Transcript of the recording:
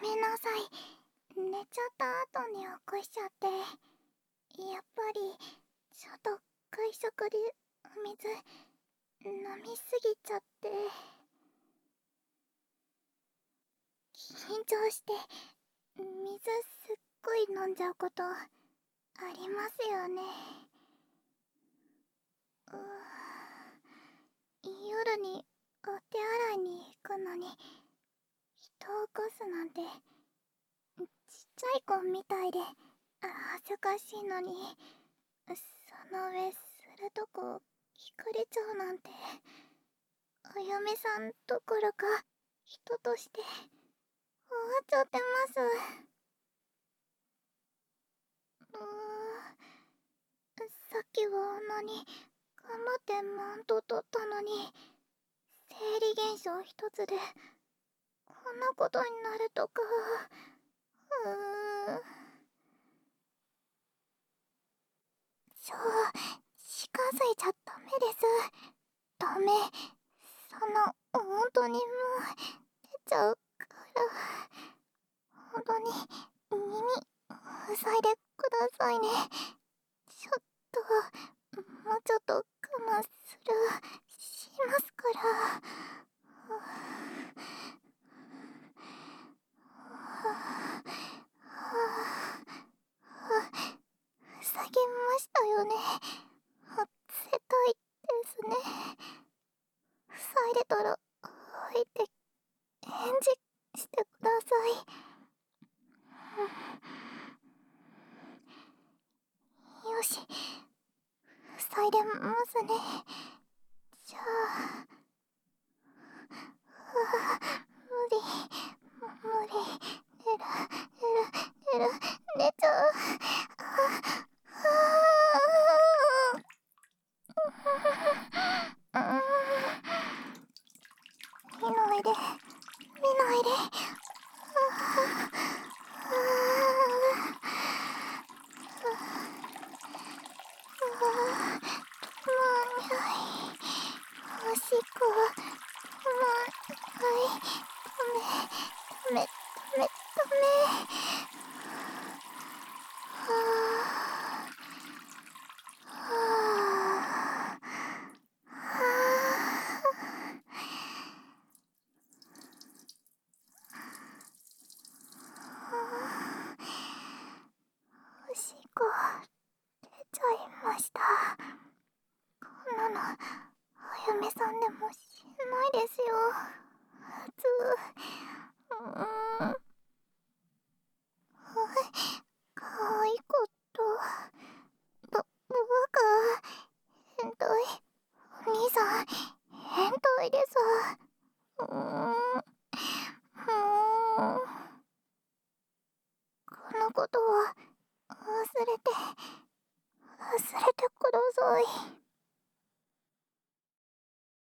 めんなさい。寝ちゃった後に起こしちゃって。やっぱり、ちょっと会食でお水飲みすぎちゃって。緊張して、水すっごい飲んじゃうことありますよね。夜にお手洗いに行くのに人を起こすなんてちっちゃい子みたいで恥ずかしいのに、その上するとこ聞かれちゃうなんて、お嫁さんどころか人として終わっちゃってます。さっきはあんなに頑張ってマウント取ったのに、生理現象一つでこんなことになるとか。近づいちゃダメです。ダメ。本当にもう出ちゃうから、本当に耳塞いでくださいね。ちょっともうちょっと我慢しますから。塞ぎましたよね。絶対ですね。塞いでたら入って返事してください。よし、塞いでますね。じゃあ、無理、寝ちゃう。見ないで、見ないで。おしっこはダメ。おしっこ出ちゃいました。こんなのお嫁さんでもしないですよ。普通。かわいいこと。バカ。変態。お兄さん、変態です。もう。このことは忘れてください。